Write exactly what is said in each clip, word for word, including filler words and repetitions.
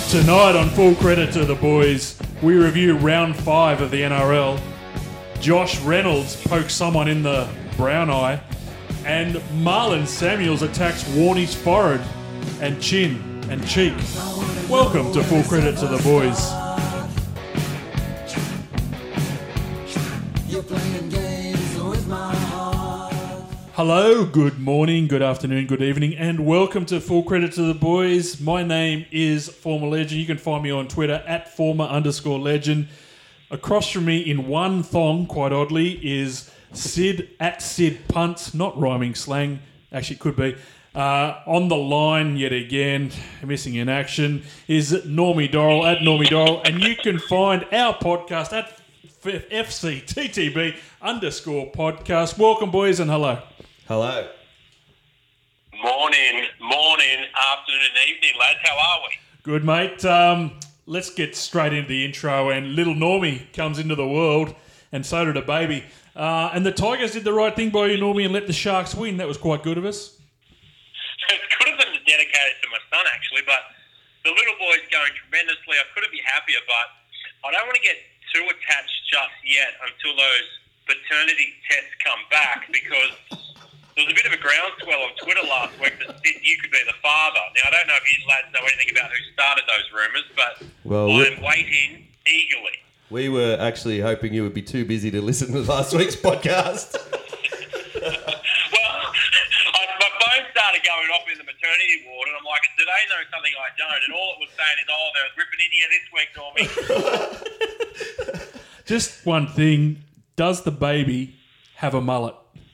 Tonight on Full Credit to the Boys, we review round five of the N R L. Josh Reynolds pokes someone in the brown eye, and Marlon Samuels attacks Warnie's forehead and chin and cheek. Welcome to Full Credit to the Boys. Hello, good morning, good afternoon, good evening, and welcome to Full Credit to the Boys. My name is Former Legend. You can find me on Twitter at former underscore legend. Across from me in one thong, quite oddly, is Sid at Sid Punt, not rhyming slang, actually could be. Uh, on the line yet again, missing in action, is Normie Dorrell at Normie Dorrell, and you can find our podcast at F C T T B underscore podcast. Welcome, boys, and hello. Hello. Morning, morning, afternoon and evening, lads. How are we? Good, mate. Um, let's get straight into the intro. And little Normie comes into the world, and so did a baby. Uh, and the Tigers did the right thing by you, Normie, and let the Sharks win. That was quite good of us. It's good of them to dedicate it to my son, actually, but the little boy's going tremendously. I couldn't be happier, but I don't want to get too attached just yet until those paternity tests come back, because there was a bit of a groundswell on Twitter last week that said you could be the father. Now, I don't know if you lads know anything about who started those rumours, but well, I'm waiting eagerly. We were actually hoping you would be too busy to listen to last week's podcast. Well, I, my phone started going off in the maternity ward, and I'm like, do they know something I don't? And all it was saying is, oh, they were ripping India this week, Normie. Just one thing. Does the baby have a mullet?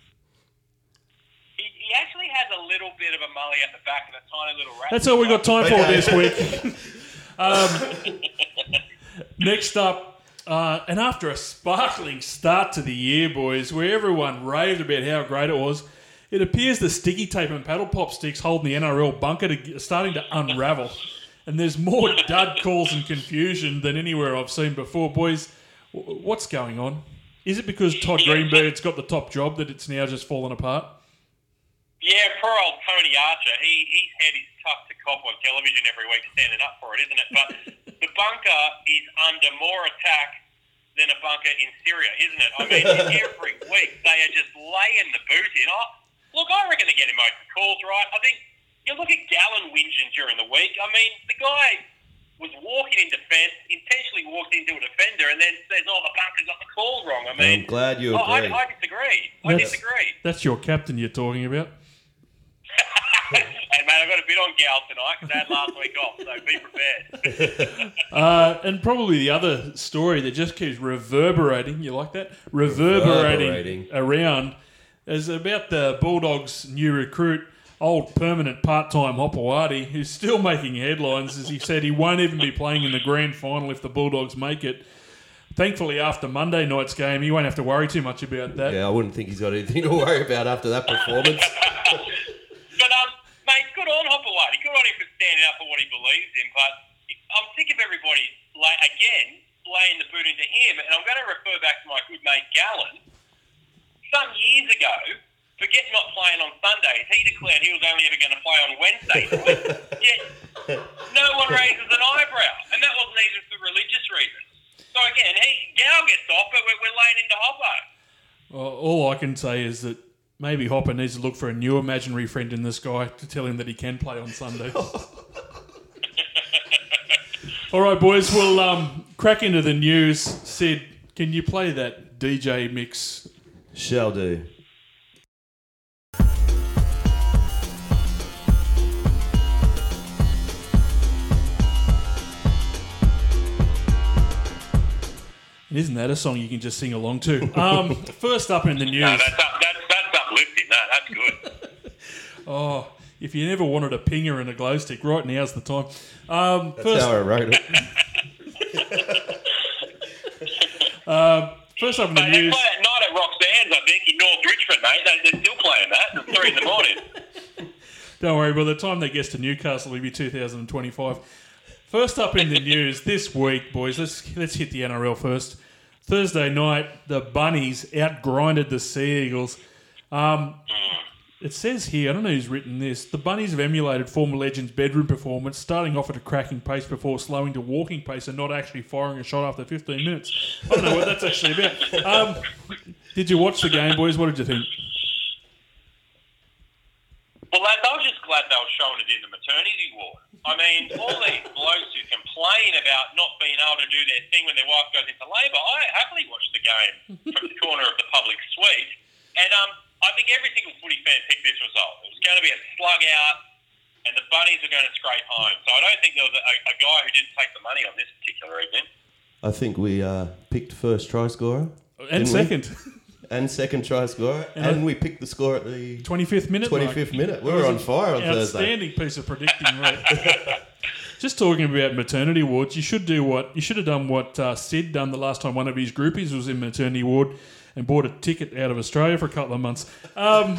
He actually has a little bit of a mully at the back and a tiny little rat. That's all we got time for Okay. this week. um, next up, uh, and after a sparkling start to the year, boys, where everyone raved about how great it was, it appears the sticky tape and paddle pop sticks holding the N R L bunker to, are starting to unravel. And there's more dud calls and confusion than anywhere I've seen before. Boys, w- what's going on? Is it because Todd Greenberg's got the top job that it's now just fallen apart? Yeah, poor old Tony Archer. He his head is tough to cop on television every week, standing up for it, isn't it? But the bunker is under more attack than a bunker in Syria, isn't it? I mean, every week they are just laying the boot in. Oh, look, I reckon they're getting most of the calls right. I think you look at Gallen whinging during the week. I mean, the guy was walking in defence, intentionally walked into a defender, and then says, "Oh, the bunker got the call wrong." I mean, I'm glad you oh, I, agree. I disagree. I That's- disagree. That's your captain you're talking about. Hey, mate, I've got a bit on Gal tonight because I had last week off, so be prepared. Uh, and probably the other story that just keeps reverberating, you like that? Reverberating, Reverberating. around is about the Bulldogs' new recruit, old permanent part-time Hopewadi, who's still making headlines, as he said he won't even be playing in the grand final if the Bulldogs make it. Thankfully, after Monday night's game, he won't have to worry too much about that. Yeah, I wouldn't think he's got anything to worry about after that performance. But, um, mate, good on Hopewadi. Good on him for standing up for what he believes in. But I'm sick of everybody, lay, again, laying the boot into him. And I'm going to refer back to my good mate Gallen. Some years ago, forget not playing on Sundays, he declared he was only ever going to play on Wednesdays. Yet no one raises an eyebrow. And that wasn't even for religious reasons. So, again, he Gal gets off, but we're, we're laying into Hoppo. Well, all I can say is that maybe Hopper needs to look for a new imaginary friend in this guy to tell him that he can play on Sundays. All right, boys, we'll um, crack into the news. Sid, can you play that D J mix? Shall do. And isn't that a song you can just sing along to? Um, first up in the news. No, that's, up, that's, that's uplifting. No, that's good. Oh, if you never wanted a pinger and a glow stick, right now's the time. Um, That's first, how I wrote it. uh, first up in the Mate, they news. play at night at Roxanne's, I think, in North Richmond, mate. They, they're still playing that. It's three in the morning. Don't worry, by the time they get to Newcastle, it'll be two thousand twenty-five. First up in the news this week, boys, let's let's hit the N R L first. Thursday night, the Bunnies outgrinded the Sea Eagles. Um, it says here, I don't know who's written this, the Bunnies have emulated former legends' bedroom performance, starting off at a cracking pace before slowing to walking pace and not actually firing a shot after fifteen minutes. I don't know what that's actually about. Um, did you watch the game, boys? What did you think? Well, lads, I was just glad they were showing it in the maternity ward. I mean, all these blokes who complain about not being able to do their thing when their wife goes into labour, I happily watched the game from the corner of the public suite. And um, I think every single footy fan picked this result. It was going to be a slug out, and the Bunnies were going to scrape home. So I don't think there was a, a guy who didn't take the money on this particular evening. I think we uh, picked first try scorer. And second. And second try scorer. And, and we picked the score at the twenty-fifth minute. twenty-fifth like. minute. We were on fire on Thursday. Outstanding piece of predicting, right? Just talking about maternity wards, you should do what you should have done. What uh, Sid done the last time one of his groupies was in maternity ward, and bought a ticket out of Australia for a couple of months. Um,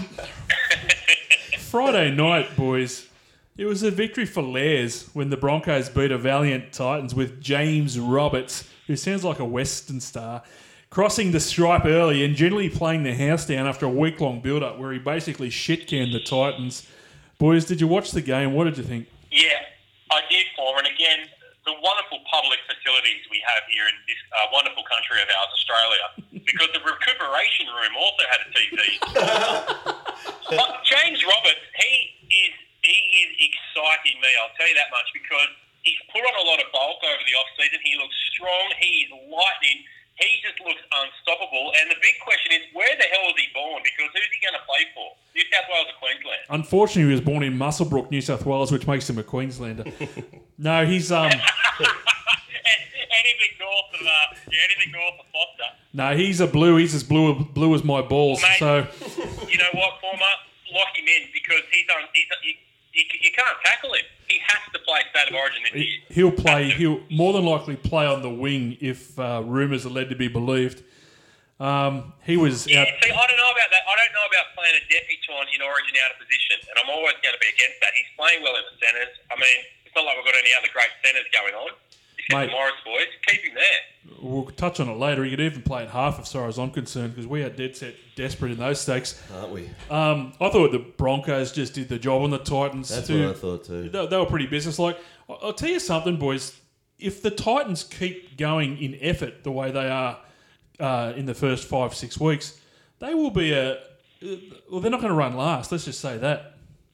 Friday night, boys, it was a victory for Lairs when the Broncos beat a valiant Titans with James Roberts, who sounds like a Western star, crossing the stripe early and generally playing the house down after a week-long build-up where he basically shit-canned the Titans. Boys, did you watch the game? What did you think? Yeah, I did, Foreman. Again, the wonderful public facilities we have here in this uh, wonderful country of ours, Australia, because the recuperation room also had a T V. But James Roberts, he is he is exciting me, I'll tell you that much, because he's put on a lot of bulk over the off-season. He looks strong. He is lightning. He just looks unstoppable. And the big question is, where the hell was he born? Because who's he going to play for? New South Wales or Queensland? Unfortunately, he was born in Muswellbrook, New South Wales, which makes him a Queenslander. No, he's... um. anything north of uh, yeah, anything north of Foster. No, he's a blue. He's as blue blue as my balls. Mate, so you know what, Former? Lock him in because he's on. He's you, you, you can't tackle him. He has to play State of Origin this year. He'll play. He'll more than likely play on the wing if uh, rumours are led to be believed. Um, he was. Yeah, out- see, I don't know about that. I don't know about playing a debutant in Origin out of position, and I'm always going to be against that. He's playing well in the centres. I mean, it's not like we've got any other great centres going on. Except the Morris boys. Keep him there. We'll touch on it later. He could even play at half as far as I'm concerned because we are dead set desperate in those stakes. Aren't we? Um, I thought the Broncos just did the job on the Titans. That's too. what I thought too. They, they were pretty businesslike. I'll, I'll tell you something, boys. If the Titans keep going in effort the way they are uh, in the first five, six weeks, they will be a... Well, they're not going to run last. Let's just say that.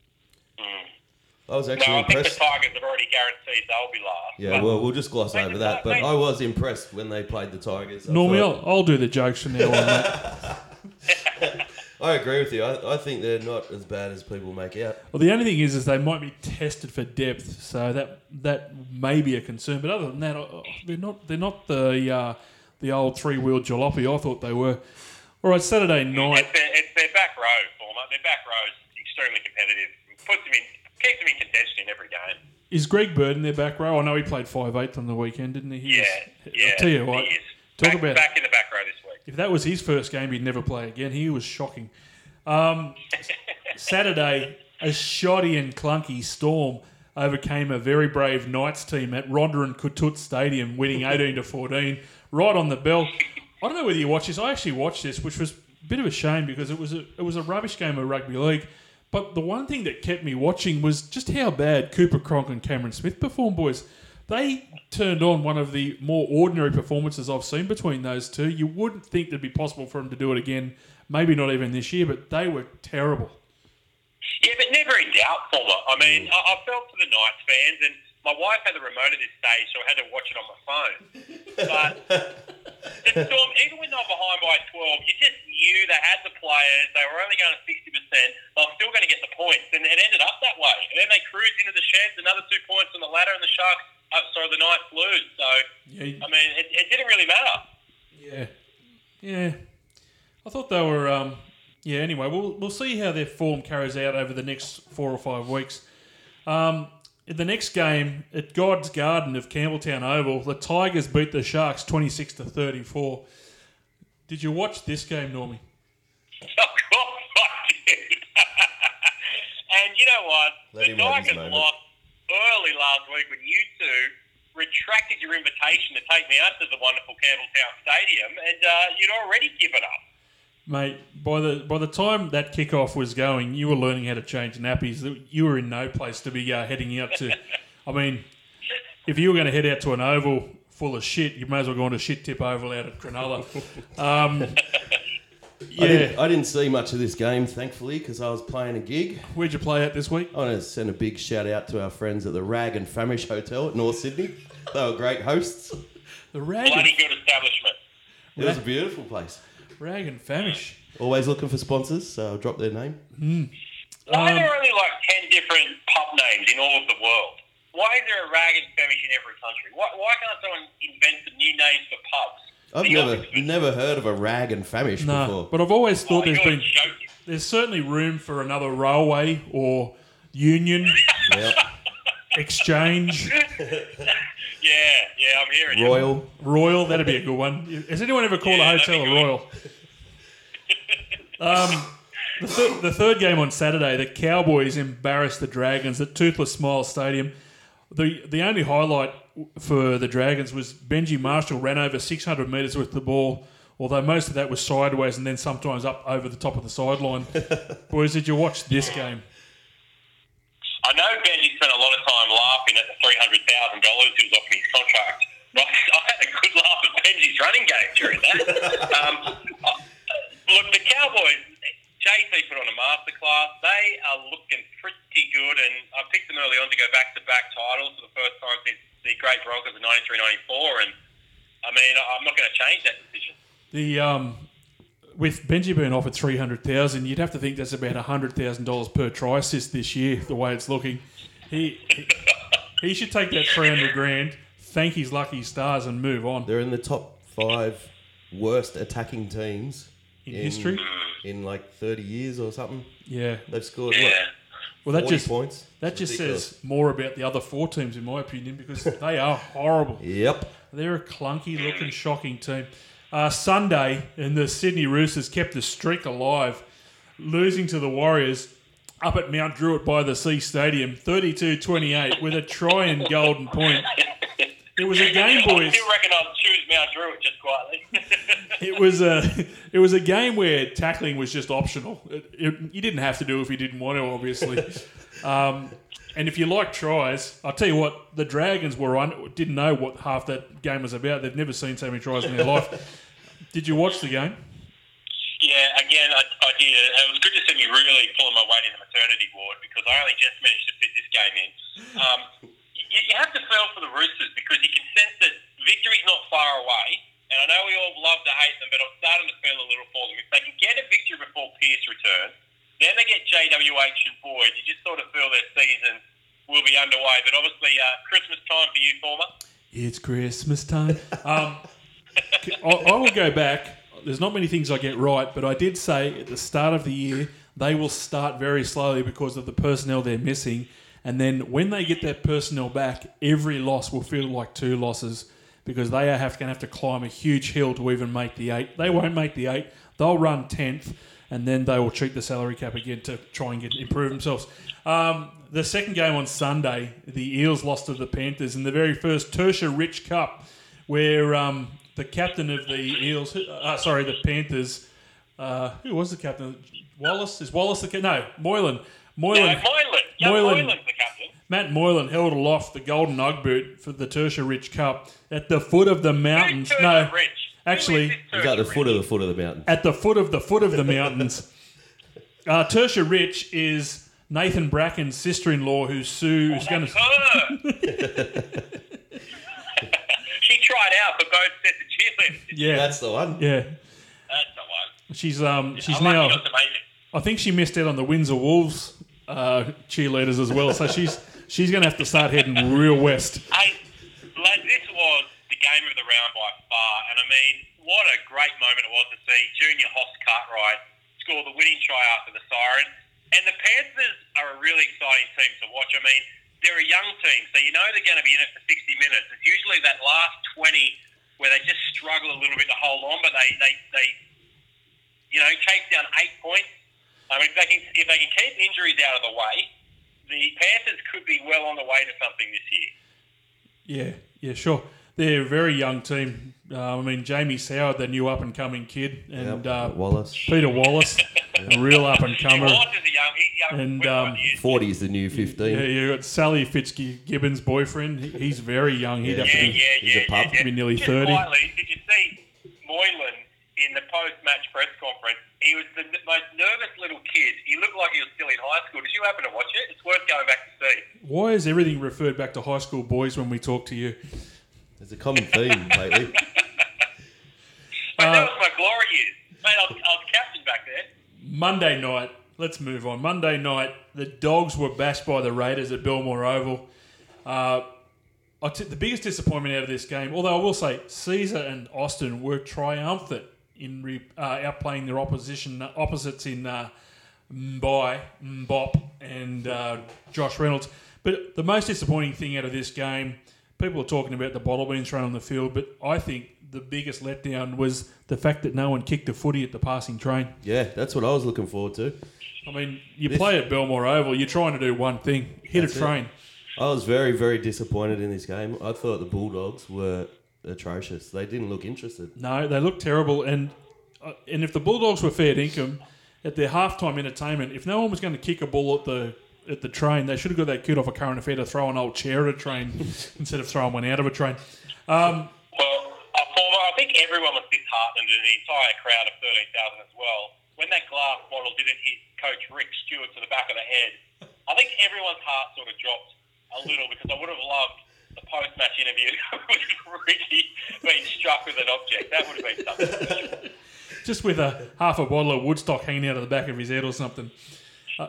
I was actually no, I impressed. think the Tigers have already guaranteed they'll be last. Yeah, but, well, we'll just gloss mate, over that. But mate, I was impressed when they played the Tigers. I Normally, thought- I'll, I'll do the jokes from now on, mate. I agree with you. I, I think they're not as bad as people make out. Well, the only thing is, is they might be tested for depth, so that that may be a concern. But other than that, uh, they're not they're not the uh, the old three wheeled jalopy I thought they were. All right, Saturday night. It's their, it's their back row, Former. Their back row is extremely competitive. Puts them in, keeps them in contention in every game. Is Greg Bird in their back row? I know he played five eighth on the weekend, didn't he? he Yeah, was, yeah. I'll tell you what. He is. Talk back, about back in the back row this week. if that was his first game, he'd never play again. He was shocking. Um, Saturday, a shoddy and clunky Storm overcame a very brave Knights team at Rhondda and Kutut Stadium, winning eighteen to fourteen, right on the bell. I don't know whether you watched this. I actually watched this, which was a bit of a shame because it was a it was a rubbish game of rugby league. But the one thing that kept me watching was just how bad Cooper Cronk and Cameron Smith performed, boys. They turned on one of the more ordinary performances I've seen between those two. You wouldn't think it'd be possible for them to do it again, maybe not even this year, but they were terrible. Yeah, but never in doubt, Former. I mean, I, I felt for the Knights fans, and my wife had the remote at this stage, so I had to watch it on my phone. But the Storm, even when they were behind by twelve, you just knew they had the players. They were only going to sixty percent. They were still going to get the points, and it ended up that way. And then they cruised into the sheds, another two points on the ladder, and the Sharks, uh, sorry, the Knights lose. So, Yeah. I mean, it, it didn't really matter. Yeah, yeah. I thought they were. Um, yeah. Anyway, we'll we'll see how their form carries out over the next four or five weeks. Um, in the next game at God's Garden of Campbelltown Oval, the Tigers beat the Sharks twenty-six to thirty-four. Did you watch this game, Normie? Of course I did. And you know what? Let the him have his Tigers moment. lost early last week when you two retracted your invitation to take me out to the wonderful Campbelltown Stadium, and uh, you'd already given up. Mate, by the by the time that kickoff was going, you were learning how to change nappies. You were in no place to be uh, heading out to. I mean, if you were going to head out to an oval full of shit, you may as well go on to Shit Tip Oval out at Cronulla. Um, yeah. I didn't, I didn't see much of this game, thankfully, because I was playing a gig. Where'd you play at this week? I want to send a big shout out to our friends at the Rag and Famish Hotel at North Sydney. They were great hosts. The Rag. Bloody good establishment. It was a beautiful place. Rag and Famish. Always looking for sponsors, so I'll drop their name. Mm. Why Um, are there only like ten different pub names in all of the world? Why is there a Rag and Famish in every country? Why, why can't someone invent some new names for pubs? I've The never Oxford- never heard of a Rag and Famish No, before. but I've always thought Oh, there's you're been joking. there's certainly room for another railway or union Yep. exchange Yeah, yeah, I'm hearing you. Royal. Royal. That'd be a good one. Has anyone ever called Yeah, a that'd hotel a be good. Royal? Um, the, th- the third game on Saturday, the Cowboys embarrassed the Dragons at Toothless Smile Stadium. The the only highlight for the Dragons was Benji Marshall ran over six hundred metres with the ball, although most of that was sideways and then sometimes up over the top of the sideline. Boys, did you watch this game? I know Benji spent a lot of time laughing at the three hundred thousand dollars he was offering his contract. But I had a good laugh at Benji's running game during that. um, uh, look, the Cowboys, J C put on a masterclass. They are looking pretty good, and I picked them early on to go back-to-back titles for the first time since the great Broncos in ninety-three ninety-four, and I mean, I'm not going to change that decision. The um, with Benji being offered three hundred thousand, you'd have to think that's about a hundred thousand dollars per try assist this year. The way it's looking, he he, he should take that three hundred grand, thank his lucky stars, and move on. They're in the top five worst attacking teams In history? in like thirty years or something. Yeah. They've scored Yeah. what, Well, that forty just points. that just Ridiculous. says more about the other four teams, in my opinion, because they are horrible. Yep. They're a clunky-looking, shocking team. Uh, Sunday, and the Sydney Roosters kept the streak alive, losing to the Warriors up at Mount Druitt by the Sea Stadium, thirty-two twenty-eight, with a try and golden point. It was a game, I boys. still reckon I'll choose Mount Druitt just quietly. It was a it was a game where tackling was just optional. It, it, you didn't have to do it if you didn't want to, obviously. Um, and if you like tries, I'll tell you what, the Dragons were on didn't know what half that game was about. They've never seen so many tries in their life. Did you watch the game? Yeah, again, I, I did. It was good to see me really pulling my weight in the maternity ward because I only just managed to fit this game in. Um, you, you have to feel for the Roosters because you can sense that victory's not far away. And I know we all love to hate them, but I'm starting to feel a little for them. If they can get a victory before Pearce returns, then they get J W H and Boyd. You just sort of feel their season will be underway. But obviously, uh, Christmas time for you, Former. It's Christmas time. Um, I, I will go back. There's not many things I get right, but I did say at the start of the year they will start very slowly because of the personnel they're missing. And then when they get that personnel back, every loss will feel like two losses because they are have, going to have to climb a huge hill to even make the eight. They won't make the eight. They'll run tenth, and then they will cheat the salary cap again to try and get improve themselves. Um, the second game on Sunday, the Eels lost to the Panthers in the very first Tertia Rich Cup, where um, the captain of the Eels, uh, sorry, the Panthers, uh, who was the captain? Wallace? Is Wallace the captain? No, Moylan. Moylan. No, Moylan. Yeah, Moylan. Moylan's the captain. Matt Moylan held aloft the Golden Ugg boot for the Tertia Rich Cup at the foot of the mountains. Who's No, Tertia Rich? actually, Who is this He's at the Tertia foot Rich? of the foot of the mountain. at the foot of the foot of the mountains. Uh, Tertia Rich is Nathan Bracken's sister-in-law who Sue is going to. Her. She tried out for both sets of cheerleaders. Yeah, That's the one. yeah. That's the one. She's um she's I'm lucky now. not to make it. I think she missed out on the Windsor Wolves uh, cheerleaders as well. So she's she's going to have to start heading real west. Hey, lads, this was the game of the round by far, and I mean, what a great moment it was to see Junior Hoss Cartwright score the winning try after the siren. And the Panthers are a really exciting team to watch. I mean, they're a young team, so you know they're going to be in it for sixty minutes. It's usually that last twenty where they just struggle a little bit to hold on, but they, they, they you know, chase down eight points. I mean, if they can if they can keep injuries out of the way, the Panthers could be well on the way to something this year. Yeah, yeah, sure. They're a very young team. Uh, I mean, Jamie Soward, the new up-and-coming kid, and Yep. uh, Wallace. Peter Wallace, a real up-and-comer. Wallace is a young, he's young. And, twenty-one um, years. forty is the new fifteen. Yeah, you got Sally Fitzgibbon's boyfriend. He- He's very young. He'd Yeah. have to Yeah, be. yeah, he's a yeah, pup. yeah, yeah. Be nearly Just thirty. Quietly, did you see Moylan in the post-match press conference? He was the n- most nervous little kid. He looked like he was still in high school. Did you happen to watch it? It's worth going back to see. Why is everything referred back to high school boys when we talk to you? There's a common theme lately. Mate, that was my glory years. Mate, I was, I was captain back there. Monday night. Let's move on. Monday night, the Dogs were bashed by the Raiders at Belmore Oval. Uh, I t- the biggest disappointment out of this game, although I will say Caesar and Austin were triumphant in re- uh, outplaying their opposition opposites in uh, Mbai, Mbop, and uh, Josh Reynolds. But the most disappointing thing out of this game, people are talking about the bottle being thrown on the field, but I think the biggest letdown was the fact that no one kicked a footy at the passing train. Yeah, that's what I was looking forward to. I mean, you This- play at Belmore Oval, you're trying to do one thing, hit That's a it. train. I was very, very disappointed in this game. I thought the Bulldogs were atrocious. They didn't look interested. No, they look terrible. And uh, and if the Bulldogs were fair dinkum at their halftime entertainment, if no one was going to kick a ball at the at the train, they should have got that kid off a current affair to throw an old chair at a train instead of throwing one out of a train. Um, Well, uh, former, I think everyone was disheartened, and the entire crowd of thirteen thousand as well. When that glass bottle didn't hit Coach Rick Stewart to the back of the head, I think everyone's heart sort of dropped a little, because I would have loved the post-match interview with Ricky being struck with an object. That would have been something special. just with a half a bottle of Woodstock hanging out of the back of his head or something. Uh,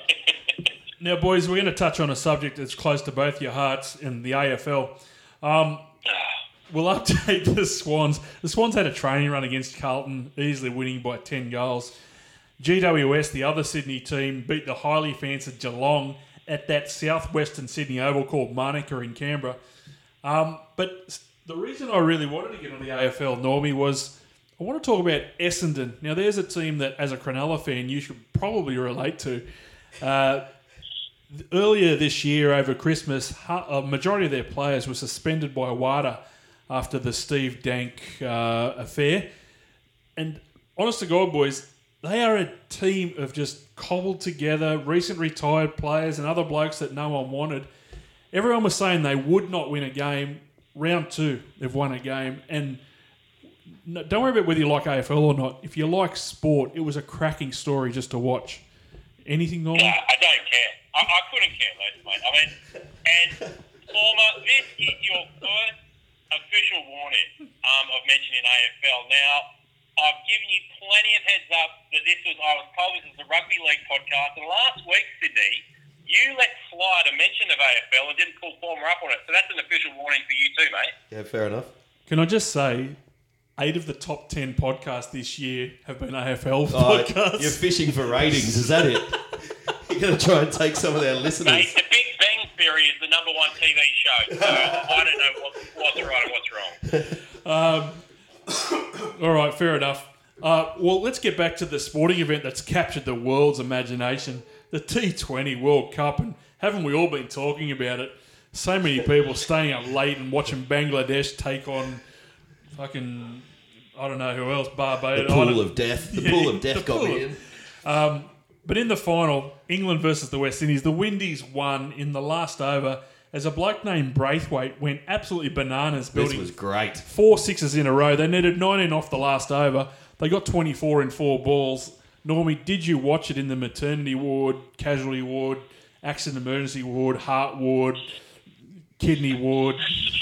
now, boys, we're going to touch on a subject that's close to both your hearts in the A F L. Um, we'll update the Swans. The Swans had a training run against Carlton, easily winning by ten goals. G W S, the other Sydney team, beat the highly fancied Geelong at that southwestern Sydney Oval called Manuka in Canberra. Um, but the reason I really wanted to get on the A F L, Normie, was I want to talk about Essendon. Now, there's a team that, as a Cronulla fan, you should probably relate to. Uh, earlier this year, over Christmas, a majority of their players were suspended by WADA after the Steve Dank uh, affair. And honest to God, boys, they are a team of just cobbled together, recent retired players and other blokes that no one wanted. Everyone was saying they would not win a game. Round two, they've won a game. And no, don't worry about whether you like A F L or not. If you like sport, it was a cracking story just to watch. Anything, Norman? Yeah, I don't care. I, I couldn't care less, mate. I mean, and former, this is your first official warning um, of mentioning A F L. Now, I've given you plenty of heads up that this was, I was told this is a rugby league podcast, and last week, Sydney, you let slide a mention of A F L and didn't pull Former up on it, so that's an official warning for you too, mate. Yeah, fair enough. Can I just say, eight of the top ten podcasts this year have been A F L Oh, podcasts. you're fishing for ratings, is that it? You're going to try and take some of their listeners. Mate, the Big Bang Theory is the number one T V show, so I don't know what, what's right and what's wrong. Um, all right, fair enough. Uh, well, let's get back to the sporting event that's captured the world's imagination, the T twenty World Cup. And haven't we all been talking about it? So many people staying up late and watching Bangladesh take on fucking, I don't know who else, Barbados. The I pool don't- of death. The Yeah, pool of the death got pool me of- in. Um, but in the final, England versus the West Indies, the Windies won in the last over as a bloke named Braithwaite went absolutely bananas, This building was great. four sixes in a row. They netted nineteen off the last over. They got twenty-four in four balls. Normie, did you watch it in the maternity ward, casualty ward, accident emergency ward, heart ward, kidney ward?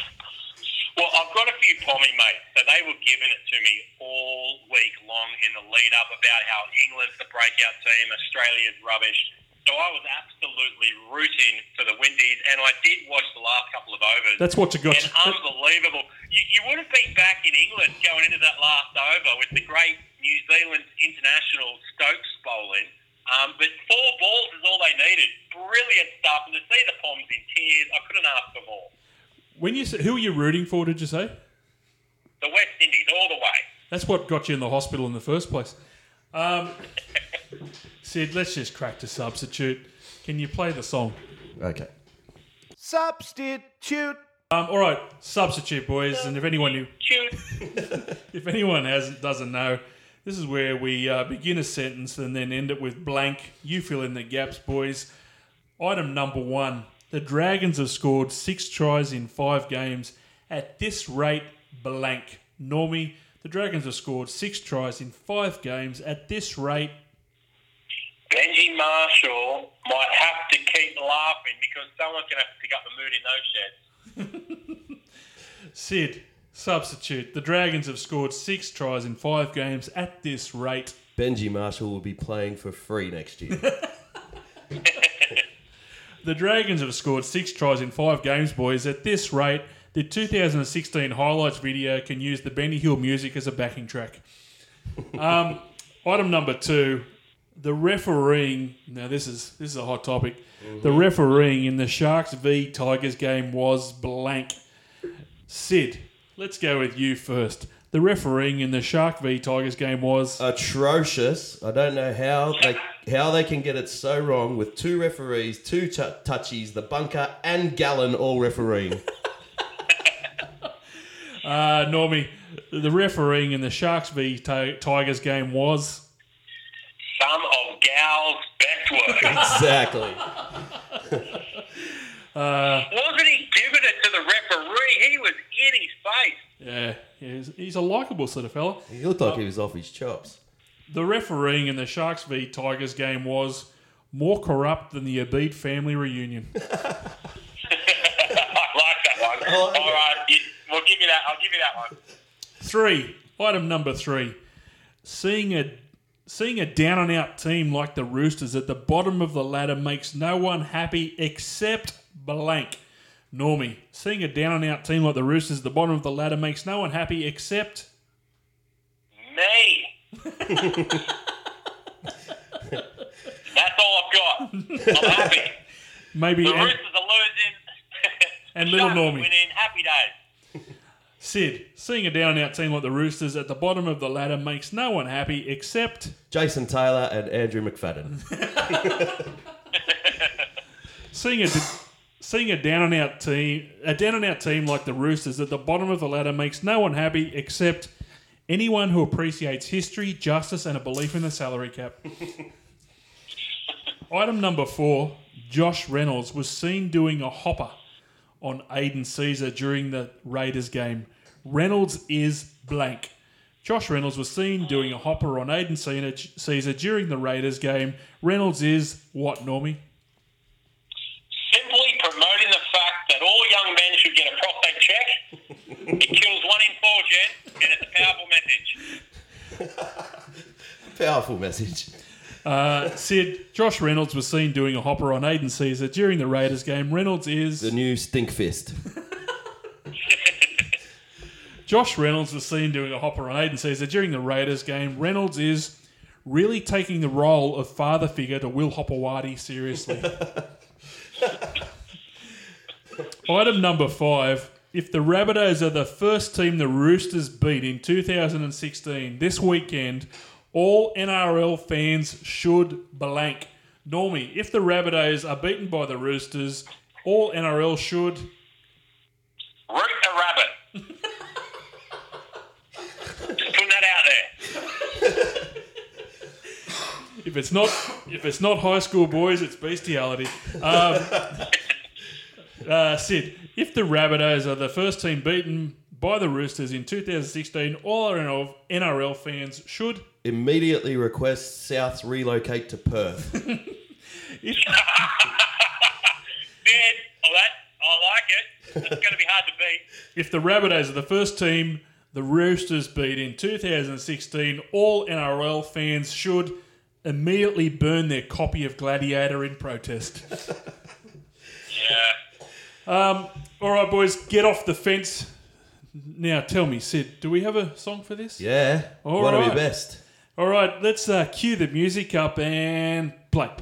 Well, I've got a few Pommy mates, so they were giving it to me all week long in the lead up about how England's the breakout team, Australia's rubbish. So I was absolutely rooting for the Windies, and I did watch the last couple of overs. That's what you got. And unbelievable. You, you would have been back in England going into that last over with the great New Zealand international Stokes bowling. Um, but four balls is all they needed. Brilliant stuff. And to see the Poms in tears, I couldn't ask for more. When you say, who were you rooting for? Did you say? The West Indies, all the way. That's what got you in the hospital in the first place. Um, Sid, let's just crack to substitute. Can you play the song? Okay. Substitute. Um, all right, substitute, boys. And if anyone who, Shoot. if anyone hasn't doesn't know, this is where we uh, begin a sentence and then end it with blank. You fill in the gaps, boys. Item number one. The Dragons have scored six tries in five games. At this rate, blank. Normie, the Dragons have scored six tries in five games. At this rate, Benji Marshall might have to keep laughing because someone's going to have to pick up the mood in those sheds. Sid, substitute. The Dragons have scored six tries in five games. At this rate, Benji Marshall will be playing for free next year. the Dragons have scored six tries in five games, boys. At this rate, the two thousand sixteen highlights video can use the Benny Hill music as a backing track. Um, item number two. The refereeing, now this is this is a hot topic. Mm-hmm. The refereeing in the Sharks v Tigers game was blank. Sid, let's go with you first. The refereeing in the Shark v Tigers game was atrocious. I don't know how they how they can get it so wrong with two referees, two t- touchies, the bunker and Gallen all refereeing. uh, Normie, the refereeing in the Sharks v T- Tigers game was some of Gal's best work. Exactly. uh, Wasn't he giving it to the referee? He was in his face. Yeah, he's, he's a likeable sort of fella. He looked like uh, he was off his chops. The refereeing in the Sharks v Tigers game was more corrupt than the Abid family reunion. I like that one. I like All right, you, we'll give you that. I'll give you that one. Three. Item number three. Seeing a seeing a down and out team like the Roosters at the bottom of the ladder makes no one happy except blank. Normie, seeing a down and out team like the Roosters at the bottom of the ladder makes no one happy except me. That's all I've got. I'm happy. Maybe the and, Roosters are losing. and little Sharks Normie. winning. Happy days. Sid, seeing a down and out team like the Roosters at the bottom of the ladder makes no one happy except Jason Taylor and Andrew McFadden. seeing a seeing a down and out team a down and out team like the Roosters at the bottom of the ladder makes no one happy except anyone who appreciates history, justice, and a belief in the salary cap. Item number four: Josh Reynolds was seen doing a hopper on Aiden Caesar during the Raiders game. Reynolds is blank. Josh Reynolds was seen doing a hopper on Aiden Caesar during the Raiders game. Reynolds is what, Normie? Simply promoting the fact that all young men should get a prostate check. It kills one in four, Jen, and it's a powerful message. Powerful message. Uh, Sid, Josh Reynolds was seen doing a hopper on Aiden Caesar during the Raiders game. Reynolds is... the new stink fist. Josh Reynolds was seen doing a hopper on Aiden Caesar during the Raiders game. Reynolds is really taking the role of father figure to Will Hopewadi seriously. Item number five. If the Rabbitohs are the first team the Roosters beat in two thousand sixteen, this weekend, all N R L fans should blank. Normie, if the Rabbitohs are beaten by the Roosters, all N R L should... root a rabbit. Just putting that out there. If it's not, if it's not high school boys, it's bestiality. Um, uh, Sid, if the Rabbitohs are the first team beaten by the Roosters in two thousand sixteen, all N R L fans should immediately request Souths relocate to Perth. Good. Oh, that I like it. It's going to be hard to beat. If the Rabbitohs are the first team the Roosters beat in two thousand sixteen, all N R L fans should immediately burn their copy of Gladiator in protest. Yeah. Um, all right, boys, get off the fence. Now, tell me, Sid, do we have a song for this? Yeah. All One right. of your best. All right, let's uh, cue the music up and play.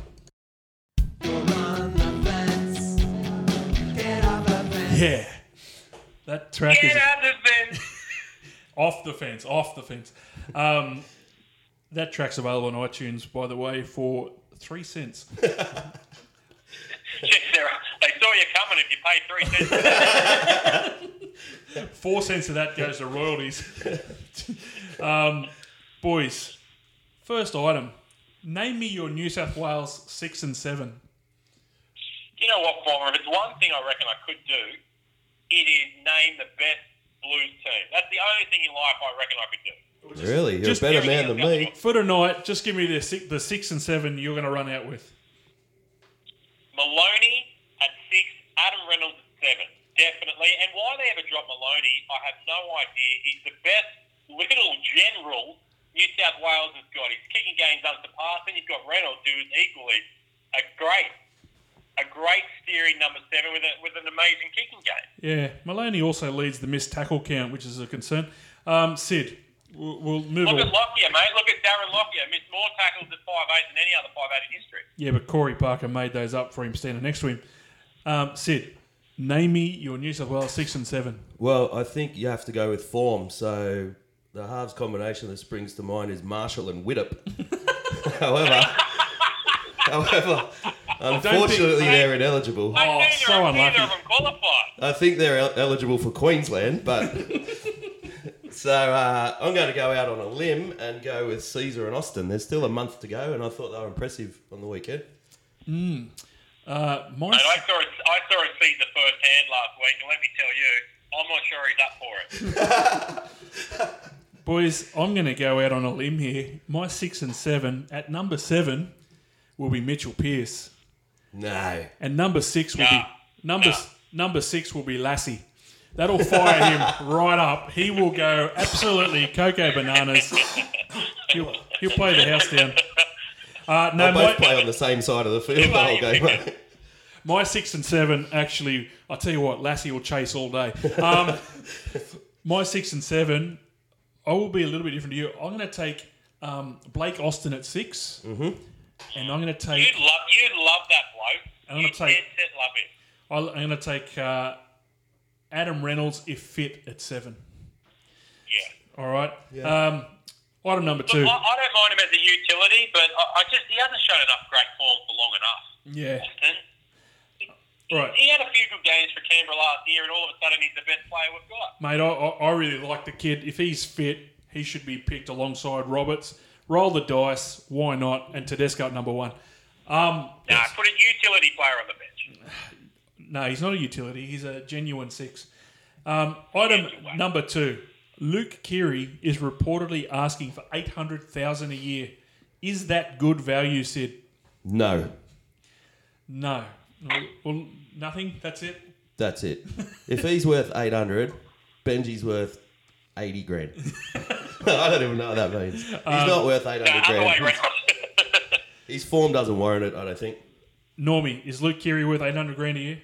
Yeah. That track Get is out the fence. off the fence, off the fence. Um, that track's available on iTunes, by the way, for three cents. Yes, there are. They saw you coming if you pay three cents for that. Four cents of that goes to royalties. um, boys, first item. Name me your New South Wales six and seven. You know what, Former? If it's one thing I reckon I could do, it is name the best Blues team. That's the only thing in life I reckon I could do. Really? You're Just a better everything man than else me. else. For tonight, just give me the six, the six and seven you're going to run out with. Maloney at six, Adam Reynolds at seven. Definitely. And why they ever dropped Maloney, I have no idea. He's the best little general New South Wales has got. His kicking game's unsurpassed, and you've got Reynolds, who is equally a great, a great steering number seven with a, with an amazing kicking game. Yeah, Maloney also leads the missed tackle count, which is a concern. Um, Sid, we'll, we'll move Look on. at Lockyer, mate. Look at Darren Lockyer. Missed more tackles at five eight than any other five eight in history. Yeah, but Corey Parker made those up for him standing next to him. Um, Sid, name me your New South Wales six and seven. Well, I think you have to go with form. So the halves combination that springs to mind is Marshall and Widdop. however, however, unfortunately, think- they're ineligible. Mate, Oh, neither, so of- neither unlucky. of them qualified. I think they're el- eligible for Queensland, but so uh, I'm going to go out on a limb and go with Caesar and Austin. There's still a month to go, and I thought they were impressive on the weekend. Uh, my, Mate, I saw a, I saw a Caesar first hand last week, and let me tell you, I'm not sure he's up for it. boys, I'm going to go out on a limb here. My six and seven, at number seven, will be Mitchell Pearce. No. And number six will Nah. be number number six will be Lassie. That'll fire him right up. He will go absolutely cocoa bananas. He'll, he'll play the house down. Uh, no, They my, both play on the same side of the field the whole game. mate. my six and seven actually. I'll tell you what, Lassie will chase all day. Um, my six and seven, I will be a little bit different to you. I'm going to take um, Blake Austin at six, mm-hmm. and I'm going to take. You'd love, you'd love that bloke. I'm gonna You'd take- dead set love him. I'll- I'm going to take uh, Adam Reynolds if fit at seven. Yeah. All right. Um, item number Look, two. I, I don't mind him as a utility, but I, I just he hasn't shown enough great form for long enough. Yeah. Austin. He, Right. he had a few good games for Canberra last year, and all of a sudden he's the best player we've got. Mate, I, I I really like the kid. If he's fit, he should be picked alongside Roberts. Roll the dice. Why not? And Tedesco at number one. Um, Nah, put a utility player on the bench. no, he's not a utility. He's a genuine six. Um, item number two. Luke Keary is reportedly asking for eight hundred thousand dollars a year. Is that good value, Sid? No. No. Well, well, nothing. That's it. That's it. If he's worth eight hundred, Benji's worth eighty grand. I don't even know what that means. He's not worth eight Nah, hundred other way grand. around. His form doesn't warrant it, I don't think. Normie, is Luke Keary worth eight hundred grand a year?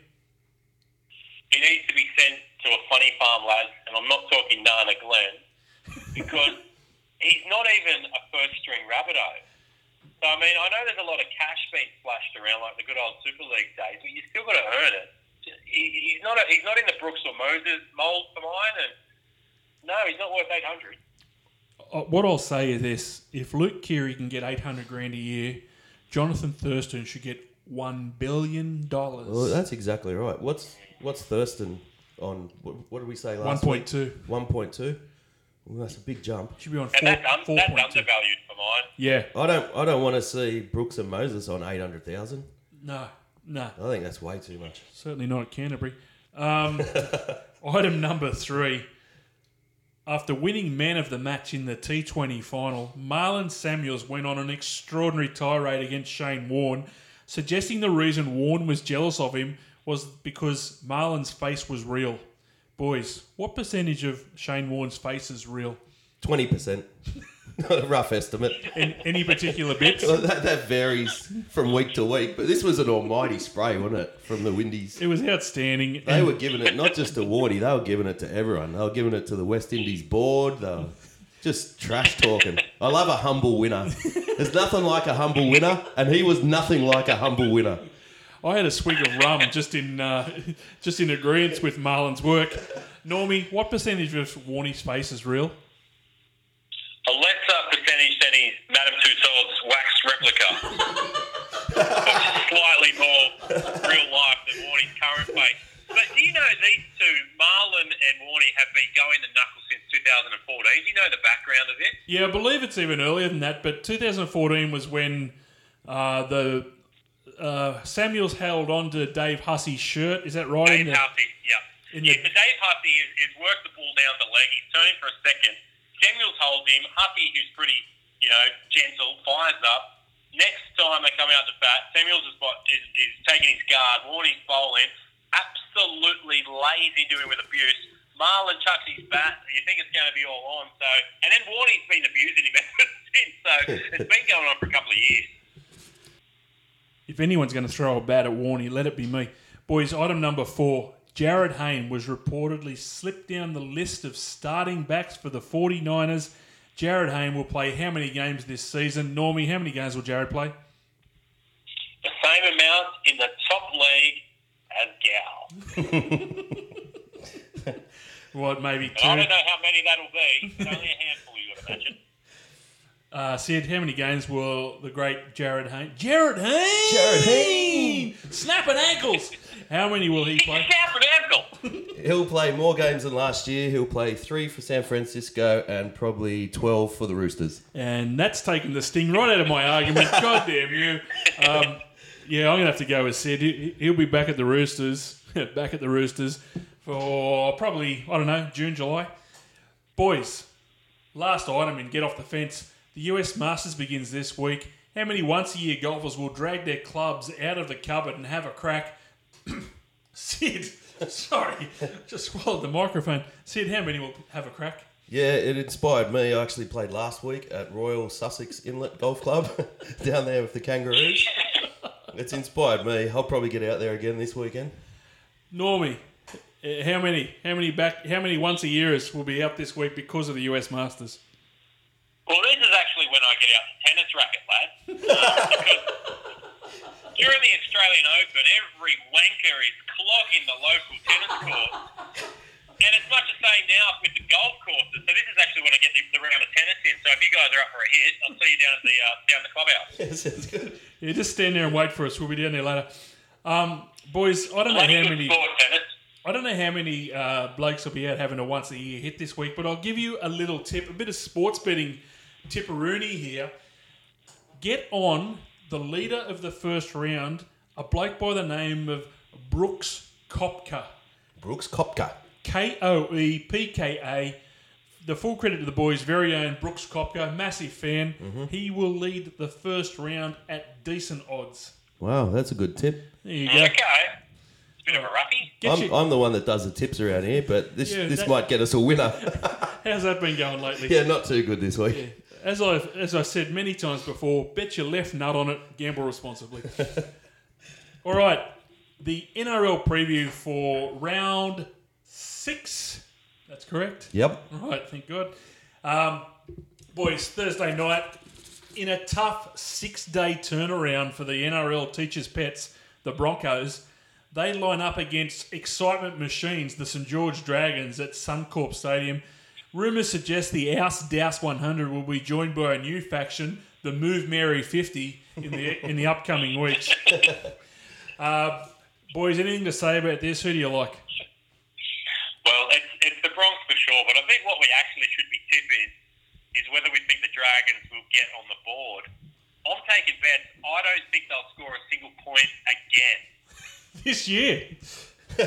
He needs to be sent to a funny farm, lads, and I'm not talking Nana Glen, because he's not even a first-string Rabbitoh. So, I mean, I know there's a lot of cash being splashed around like the good old Super League days, but you still got to earn it. He, he's not a, he's not in the Brooks or Moses mould for mine, and no, he's not worth eight hundred. Uh, What I'll say is this: if Luke Keary can get eight hundred grand a year, Jonathan Thurston should get one billion dollars. Well, that's exactly right. What's what's Thurston on? What, what did we say last One point two. week? one point two. Well, that's a big jump. Should be on And four that's, un, four that's point two. undervalued for mine. Yeah. I don't I don't want to see Brooks and Moses on eight hundred thousand. No. No. I think that's way too much. Certainly not at Canterbury. Um, item number three. After winning man of the match in the T twenty final, Marlon Samuels went on an extraordinary tirade against Shane Warne, suggesting the reason Warne was jealous of him was because Marlon's face was real. Boys, what percentage of Shane Warne's face is real? twenty percent. Not a rough estimate. In any particular bits? Well, that, that varies from week to week, but this was an almighty spray, wasn't it, from the Windies? It was outstanding. They were giving it not just to Wardy, they were giving it to everyone. They were giving it to the West Indies board. They were just trash talking. I love a humble winner. There's nothing like a humble winner, and he was nothing like a humble winner. I had a swig of rum just in uh, just in agreement with Marlon's work. Normie, what percentage of Warnie's face is real? A lesser percentage than his Madame Tussauds wax replica. Slightly more real life than Warnie's it? Yeah, I believe it's even earlier than that, but two thousand fourteen was when uh, the uh, Samuels held on to Dave Hussey's shirt. Is that right? Dave In the- Hussey, yeah. in Yeah, the- so Dave Hussey is, is worked the ball down the leg. He's turning for a second. Samuels holds him. Hussey, who's pretty, you know, gentle, fires up. Next time they come out to bat, Samuels is, is, is taking his guard. Warney's bowling. Absolutely lays into him with abuse. Marlon chucks his bat. You think it's going to be all on. So, and then Warney's been abusing him ever since. So it's been going on for a couple of years. If anyone's going to throw a bat at Warney, let it be me. Boys, item number four. Jared Hayne was reportedly slipped down the list of starting backs for the forty-niners. Jared Hayne will play how many games this season? Normie, how many games will Jared play? The same amount in the top league as Gal. What, maybe two? I don't know how many that'll be. It's only a handful, you got to imagine. Uh, Sid, how many games will the great Jared Hayne... Jared Hayne! Jared Hayne! Snapping ankles! How many will he play? Snap an ankle. He'll play more games than last year. He'll play three for San Francisco and probably twelve for the Roosters. And that's taken the sting right out of my argument. God damn you. Um, yeah, I'm going to have to go with Sid. He- He'll be back at the Roosters, back at the Roosters for probably, I don't know, June, July. Boys, last item in Get Off the Fence. The U S Masters begins this week. How many once-a-year golfers will drag their clubs out of the cupboard and have a crack? Sid, sorry, just swallowed the microphone. Sid, how many will have a crack? Yeah, it inspired me. I actually played last week at Royal Sussex Inlet Golf Club down there with the Kangaroos. It's inspired me. I'll probably get out there again this weekend. Normie, uh, how many, how many back, how many once-a-years will be out this week because of the U S Masters? Well, this is actually when I get out the tennis racket, lad. Um, because during the Australian Open, every wanker is clogging the local tennis court. And it's much the same now with the golf courses. So this is actually when I get the, the round of tennis in. So if you guys are up for a hit, I'll see you down at the uh, down at the clubhouse. Yeah, sounds good. Yeah, just stand there and wait for us. We'll be down there later. Um, boys, I don't know Bloody how good many. sport, tennis. I don't know how many uh, blokes will be out having a once a year hit this week, but I'll give you a little tip, a bit of sports betting tipperoonie here. Get on the leader of the first round, a bloke by the name of Brooks Koepka. Brooks Koepka. K O E P K A. The full credit to the boys' very own Brooks Koepka, massive fan. Mm-hmm. He will lead the first round at decent odds. Wow, that's a good tip. There you go. Okay. It's a bit of a roughie. Get I'm, your- I'm the one that does the tips around here, but this Yeah, this that- might get us a winner. How's that been going lately? Yeah, not too good this week. Yeah. As I as I said many times before, bet your left nut on it. Gamble responsibly. All right, the N R L preview for round six. That's correct. Yep. All right, thank God. Um, boys, Thursday night in a tough six-day turnaround for the N R L teachers' pets, the Broncos. They line up against excitement machines, the St George Dragons at Suncorp Stadium. Rumours suggest the Ouse Douse one hundred will be joined by a new faction, the Move Mary fifty, in the in the upcoming weeks. Uh, boys, anything to say about this? Who do you like? Well, it's, it's the Bronx for sure, but I think what we actually should be tipping is whether we think the Dragons will get on the board. I'm taking bets. I don't think they'll score a single point again. This year? But,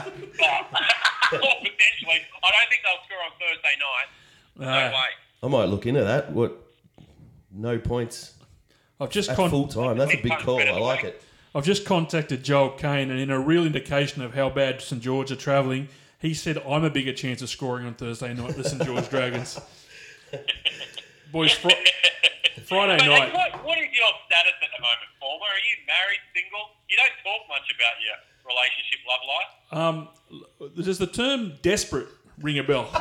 or potentially, I don't think they'll score on Thursday night. No Uh, way. I might look into that. What? No points I've just at con- full time. That's a big call. I like it. I've just contacted Joel Kane, and in a real indication of how bad St George are travelling, he said I'm a bigger chance of scoring on Thursday night than St George Dragons. Boys, fr- Friday But night. what, what is your status at the moment, Former? Are you married, single? You don't talk much about your relationship, love life. Um, does the term desperate ring a bell?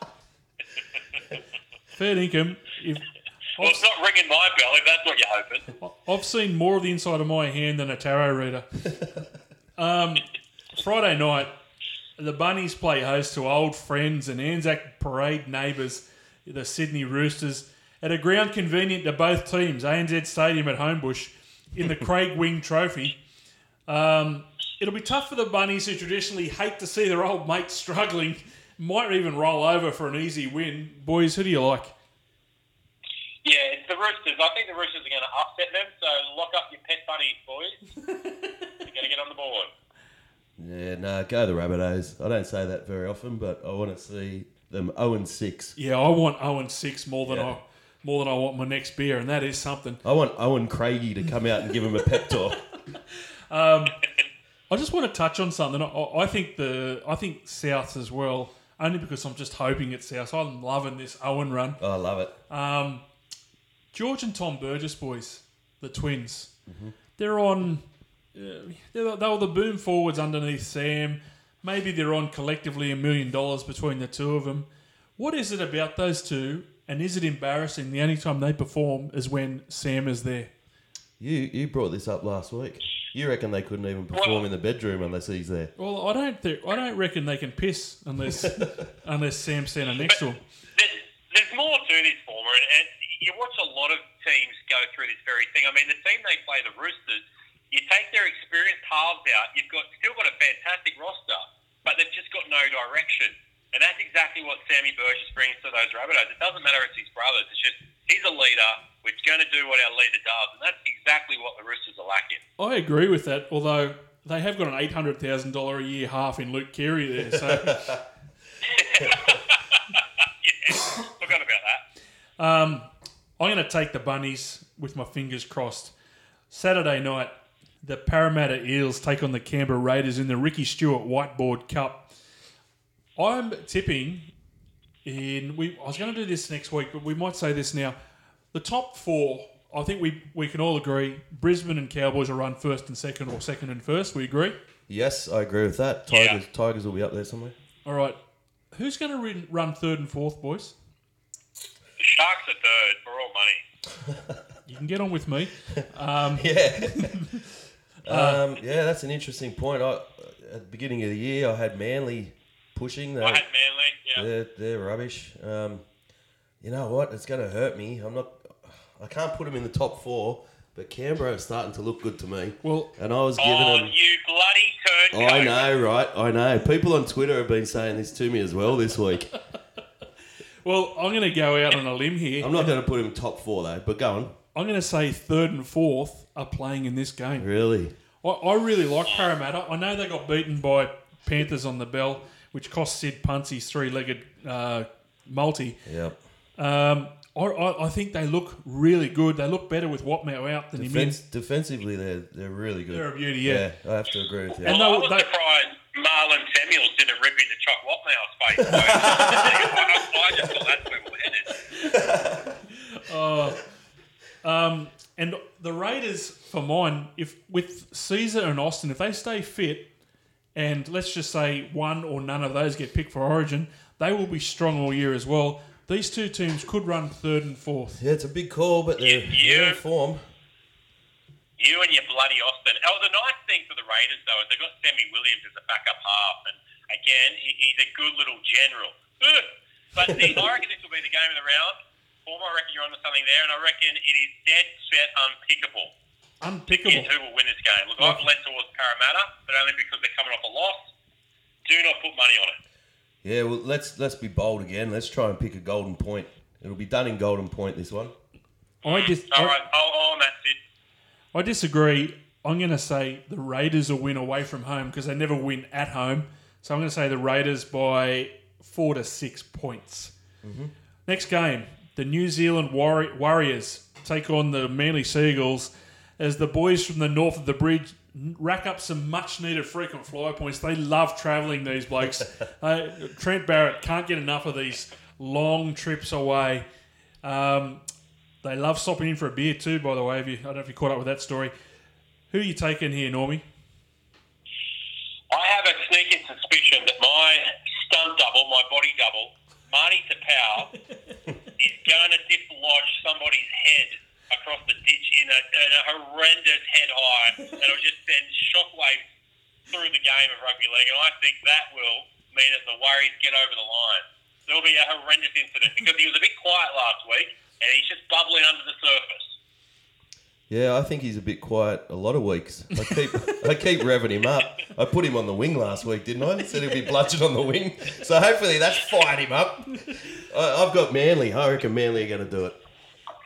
Fair income. If Well, it's not ringing my bell if that's what you're hoping. I've seen more of the inside of my hand than a tarot reader. Um, Friday night, the Bunnies play host to old friends and Anzac Parade neighbours, the Sydney Roosters, at a ground convenient to both teams, A N Z Stadium at Homebush, in the Craig Wing Trophy. Um, it'll be tough for the Bunnies, who traditionally hate to see their old mates struggling, might even roll over for an easy win. Boys, who do you like? Yeah, it's the Roosters. I think the Roosters are going to upset them, so lock up your pet bunnies, boys. You're going to get on the board. Yeah, no, go the Rabbitohs. I don't say that very often, but I want to see them oh and six. Yeah, I want oh and six more than Yeah. I more than I want my next beer, and that is something. I want Owen Craigie to come out and give him a pep talk. I just want to touch on something. I, I think the I think Souths as well, only because I'm just hoping it's Souths. I'm loving this Owen run. Oh, I love it. Um, George and Tom Burgess boys, the twins. Mm-hmm. They're on. Uh, they're, they were the boom forwards underneath Sam. Maybe they're on collectively a million dollars between the two of them. What is it about those two? And is it embarrassing? The only time they perform is when Sam is there. You you brought this up last week. You reckon they couldn't even perform in the bedroom unless he's there? Well, I don't. Think, I don't reckon they can piss unless unless Sam's standing next to them. There's, there's more to this, Former, and, and you watch a lot of teams go through this very thing. I mean, the team they play, the Roosters, you take their experienced halves out, you've got still got a fantastic roster, but they've just got no direction. And that's exactly what Sammy Burgess brings to those Rabbitohs. It doesn't matter if it's his brothers. It's just he's a leader. We're going to do what our leader does, and that's exactly what the Roosters are lacking. I agree with that, although they have got an eight hundred thousand dollars a year half in Luke Keary there. So Yeah, forgot about that. um, I'm going to take the Bunnies with my fingers crossed. Saturday night, the Parramatta Eels take on the Canberra Raiders in the Ricky Stewart Whiteboard Cup. I'm tipping in. We I was going to do this next week, but we might say this now. The top four, I think we, we can all agree, Brisbane and Cowboys will run first and second, or second and first. We agree? Yes, I agree with that. Tigers, yeah. Tigers will be up there somewhere. All right. Who's going to run third and fourth, boys? The Sharks are third for all money. You can get on with me. Um, yeah. um, yeah, that's an interesting point. I, at the beginning of the year, I had Manly pushing. They, I had Manly, yeah. They're, they're rubbish. Um, you know what? It's going to hurt me. I'm not. I can't put them in the top four, but Canberra are starting to look good to me. Well, and I was giving oh, them. you bloody turncoat. I know, right? I know. People on Twitter have been saying this to me as well this week. Well, I'm going to go out on a limb here. I'm not going to put him top four though, but go on. I'm going to say third and fourth are playing in this game. Really? I, I really like Parramatta. I know they got beaten by Panthers on the bell, which cost Sid Puntsy's three-legged uh, multi. Yep. Um, I, I, I think they look really good. They look better with Watmow out than Defense, him in. Defensively, they're they're really good. They're a beauty, yeah. yeah I have to agree with you. And Well, they- I was they- surprised Marlon Samuels didn't rip into Chuck Watmow's face. I, I just thought that's where we're headed. Um, and the Raiders, for mine, if with Caesar and Austin, if they stay fit, and let's just say one or none of those get picked for Origin, they will be strong all year as well. These two teams could run third and fourth. Yeah, it's a big call, but they're, You- they're in form. You and your bloody Austin. Oh, the nice thing for the Raiders, though, is they've got Sammy Williams as a backup half. And, again, he, he's a good little general. Ugh. But the, I reckon this will be the game of the round. Form, I reckon you're onto something there. And I reckon it is dead set unpickable. Unpickable. Is who will win this game. Look, I've lent towards Parramatta, but only because they're coming off a loss. Do not put money on it. Yeah, well, let's let's be bold again. Let's try and pick a golden point. It'll be done in golden point, this one. I just, All I, right. Oh, oh, and that's it. I disagree. I'm going to say the Raiders will win away from home because they never win at home. So I'm going to say the Raiders by four to six points. Mm-hmm. Next game, the New Zealand Warri- Warriors take on the Manly Seagulls as the boys from the north of the bridge rack up some much-needed frequent flyer points. They love travelling, these blokes. uh, Trent Barrett can't get enough of these long trips away. Um, they love stopping in for a beer too, by the way. Have you, I don't know if you caught up with that story. Who are you taking here, Normie? I have a sneaking suspicion that my stunt double, my body double, Marty Tapau, is going to dislodge somebody's head across the ditch in a, in a horrendous head high that'll just send shockwaves through the game of rugby league. And I think that will mean that the Warriors get over the line. There'll be a horrendous incident because he was a bit quiet last week and he's just bubbling under the surface. Yeah, I think he's a bit quiet a lot of weeks. I keep I keep revving him up. I put him on the wing last week, didn't I? Said he'd be bludgeoned on the wing. So hopefully that's fired him up. I, I've got Manly. I reckon Manly are going to do it.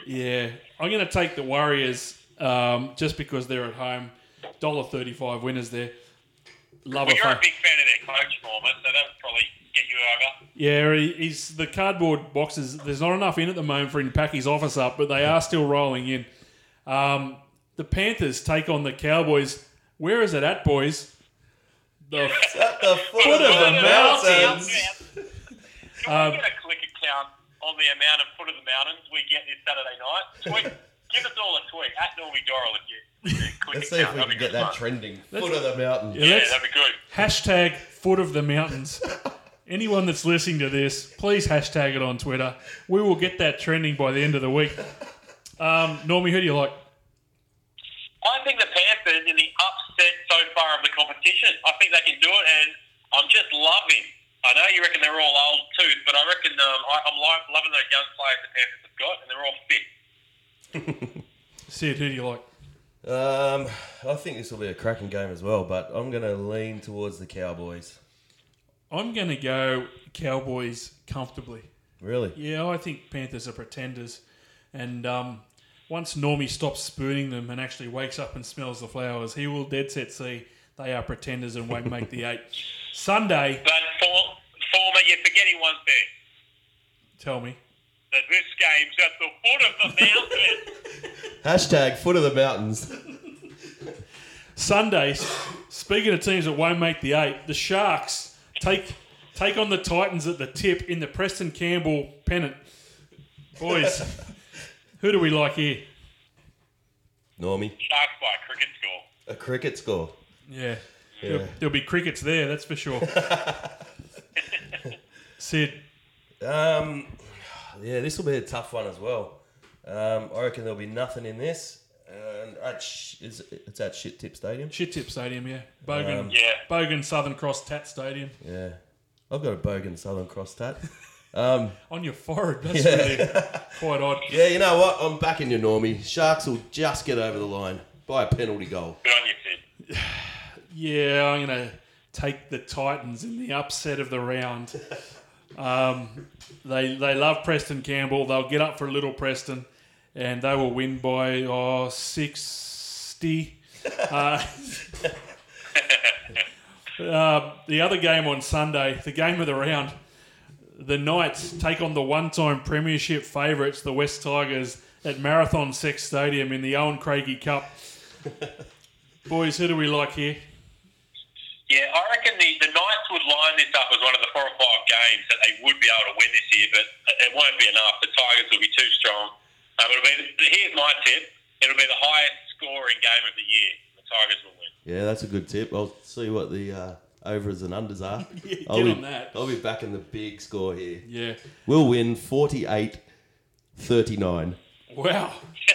Yeah, I'm going to take the Warriors um, just because they're at home. one dollar thirty-five winners there. Love Well, a you're a fa- big fan of their coach, Norman, so that would probably get you over. Yeah, he, he's the cardboard boxes. There's not enough in at the moment for him to pack his office up, but they are still rolling in. Um, the Panthers take on the Cowboys. Where is it at, boys? The At the foot, Foot of the mountains. Can Um, we get a clicker count on the amount of foot of the mountains we get this Saturday night? Tweet, give us all a tweet at Normie Doral if you, if you click Let's a see if count. we That'd can be get good that fun. trending. Let's- Foot of the mountain. Yeah, Yeah, let's- that'd be good. hashtag foot of the mountains. Anyone that's listening to this, please hashtag it on Twitter. We will get that trending by the end of the week. Um, Normie, who do you like? I think the Panthers in the upset so far of the competition. I think they can do it, and I'm just loving. I know you reckon they're all old tooth, but I reckon um, I, I'm lo- loving those young players the Panthers have got, and they're all fit. Sid, who do you like? Um, I think this will be a cracking game as well, but I'm going to lean towards the Cowboys. I'm going to go Cowboys comfortably. Really? Yeah, I think Panthers are pretenders. And um, once Normie stops spooning them and actually wakes up and smells the flowers, he will dead set see they are pretenders and won't make the eight. Sunday, But for, former, you're forgetting one thing. tell me. That this game's at the foot of the mountain. Hashtag foot of the mountains. Sunday, speaking of teams that won't make the eight, the Sharks take take on the Titans at the tip in the Preston Campbell pennant. Boys, who do we like here? Normie. Sharks by a cricket score. A cricket score. Yeah. Yeah. There'll, there'll be crickets there, that's for sure. Sid, Um, yeah, this will be a tough one as well. Um, I reckon there'll be nothing in this. And at sh- it's, it's at Shit Tip Stadium. Shit Tip Stadium, yeah. Bogan, Um, Yeah. Bogan Southern Cross Tat Stadium. Yeah. I've got a Bogan Southern Cross tat. Um, On your forehead, that's Yeah. really quite odd. yeah, you know what? I'm backing you, Normie. Sharks will just get over the line by a penalty goal. Good on you, Sid. Yeah, I'm going to take the Titans in the upset of the round. Um, they they love Preston Campbell. They'll get up for Little Preston, and they will win by oh, sixty. Uh, uh, the other game on Sunday, the game of the round, the Knights take on the one-time premiership favourites, the West Tigers, at Marathon Sex Stadium in the Owen Craigie Cup. Boys, who do we like here? Yeah, I reckon the, the Knights would line this up as one of the four or five games that they would be able to win this year, but it won't be enough. The Tigers will be too strong. Um, it'll be, here's my tip. It'll be the highest scoring game of the year. The Tigers will win. Yeah, that's a good tip. I'll see what the uh, overs and unders are. Yeah, I'll get be, on that. I'll be backing the big score here. Yeah. We'll win forty-eight thirty-nine. Wow.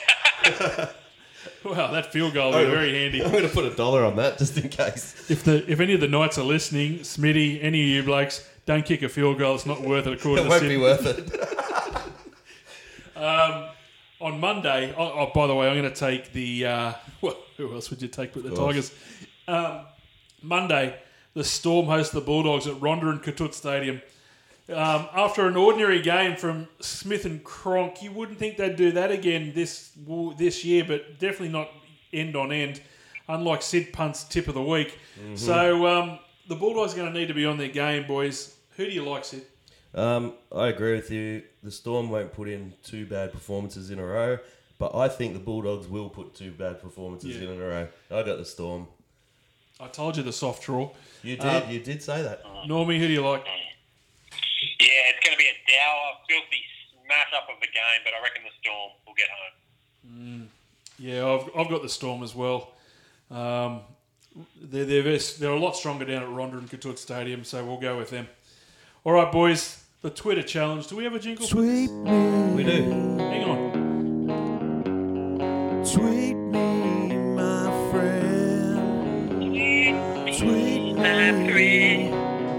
Wow, that field goal will be very handy. I'm going to put a dollar on that just in case. If the if any of the Knights are listening, Smitty, any of you blokes, don't kick a field goal. It's not worth it. According It to won't Sid. be worth it. Um, on Monday, oh, oh, by the way, I'm going to take the. Uh, well, who else would you take but the course. Tigers? Um, Monday, the Storm host the Bulldogs at Rhondda and Katut Stadium. Um, after an ordinary game from Smith and Cronk, you wouldn't think they'd do that again this this year, but definitely not end on end, unlike Sid Punt's tip of the week. Mm-hmm. So um, the Bulldogs are going to need to be on their game, boys. Who do you like, Sid? Um, I agree with you. The Storm won't put in two bad performances in a row, but I think the Bulldogs will put two bad performances Yeah. in a row. I got the Storm. I told you the soft draw. You did. Uh, you did say that. Normie, who do you like? Yeah, it's going to be a dour, filthy smash up of the game, but I reckon the Storm will get home. Yeah, I've, I've got the Storm as well. Um, they're, they're, they're a lot stronger down at Rhondda and Katut Stadium, so we'll go with them. All right, boys, the Twitter challenge. Do we have a jingle? Sweet me, We do. Hang on. sweet me, my friend. Sweet me,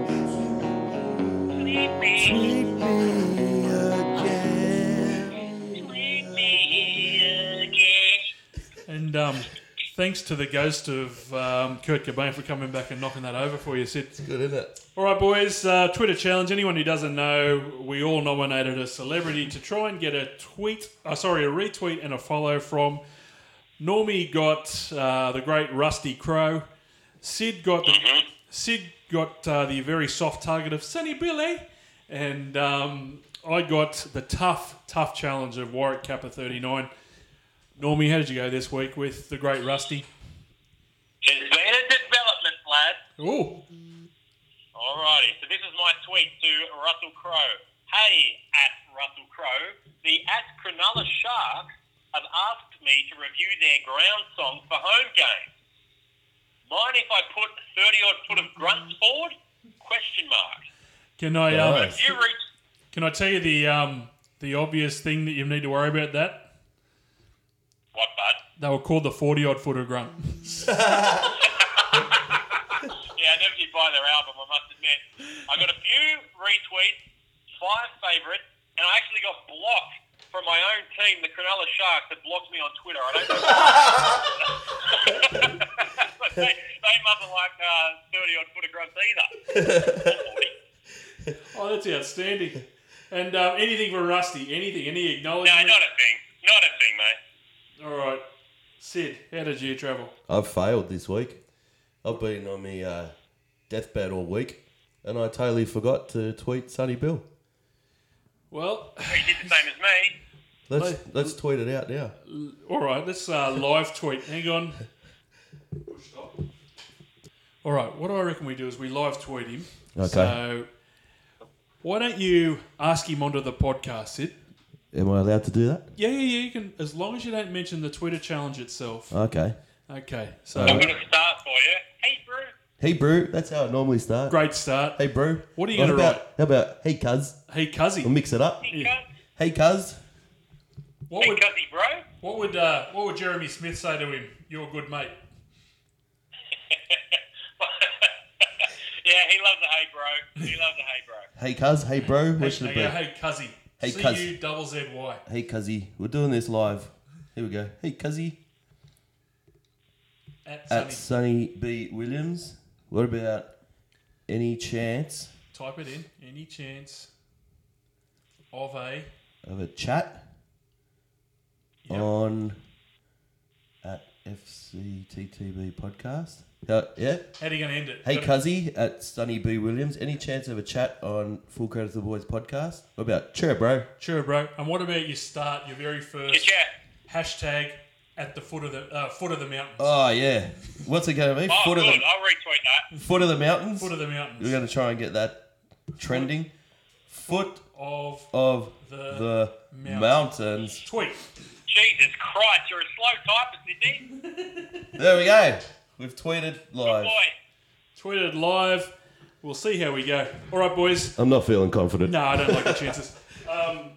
sweet me again. And um, thanks to the ghost of um, Kurt Cobain for coming back and knocking that over for you, Sid. Good, isn't it? All right, boys. Uh, Twitter challenge. Anyone who doesn't know, we all nominated a celebrity to try and get a tweet, uh, sorry, a retweet and a follow from. Normie got uh, the great Rusty Crowe. Sid got the, Sid got uh, the very soft target of Sonny Billy, and um, I got the tough, tough challenge of Warwick Kappa thirty-nine. Normie, how did you go this week with the great Rusty? It's been a development, lad. Oh. Alrighty, so this is my tweet to Russell Crowe. Hey, at Russell Crowe, the at Cronulla Sharks have asked me to review their ground song for home games. Mind if I put thirty-odd foot of grunts forward? Question mark. Can I um, Nice. If you reach... can I tell you the um, the obvious thing that you need to worry about that? What, bud? They were called the forty-odd footer grunt. Yeah, I never did buy their album, I must admit. I got a few retweets, five favourites, and I actually got blocked from my own team, the Cronulla Sharks, that blocked me on Twitter. I don't know. But they, they mustn't like uh, thirty-odd footer grunts either. Oh, that's outstanding. And um, anything for Rusty? Anything? Any No, acknowledgement? not a thing. Not a thing, mate. All right. Sid, how did you travel? I've failed this week. I've been on my uh, deathbed all week, and I totally forgot to tweet Sonny Bill. Well, You did the same as me. Let's Mate. let's tweet it out now. all right. Let's uh, live tweet. Hang on. All right. What do I reckon we do is we live tweet him. Okay. So why don't you ask him onto the podcast, Sid? Am I allowed to do that? Yeah, yeah, yeah. You can, as long as you don't mention the Twitter challenge itself. Okay. Okay. So I'm going to start for you. Hey, Brew. Hey, bro. That's how it normally starts. great start. Hey, bro. What are you What gonna about, write? How about, hey, cuz? Hey, Cuzzy. We'll mix it up. Hey, Yeah. cuz. Hey, cuz. What Hey, would cuzzy, bro. what would uh, what would Jeremy Smith say to him? You're a good mate. Yeah, he loves a hey, bro. He loves a hey, bro. Hey, cuz. Hey, bro. What Hey, should it hey, be? hey, Cuzzy. Hey, C cuz. U double Z Y. Hey, cuzzy. We're doing this live. Here we go. Hey, cuzzy. At At Sunny. Sonny B. Williams. What about any chance Type it in. Any chance of a of a chat Yep. on at F C T T B podcast? Uh, yeah. How are you going to end it? Hey, Gotta- cuzzy at Sonny B. Williams. Any chance of a chat on Full Credit to the Boys podcast? What about sure, bro? Sure, bro. And what about you start your very Good first chat. hashtag at the foot of the uh, foot of the mountains? Oh yeah. What's it going to be? Oh, foot good. of the I'll retweet that. foot of the mountains. Foot of the mountains. We're going to try and get that trending. Foot of of the the mountains. mountains. tweet. Jesus Christ, you're a slow typist, Sydney. There we go. We've tweeted live. Boy. Tweeted live. We'll see how we go. All right, boys. I'm not feeling confident. No, I don't like the chances. Um,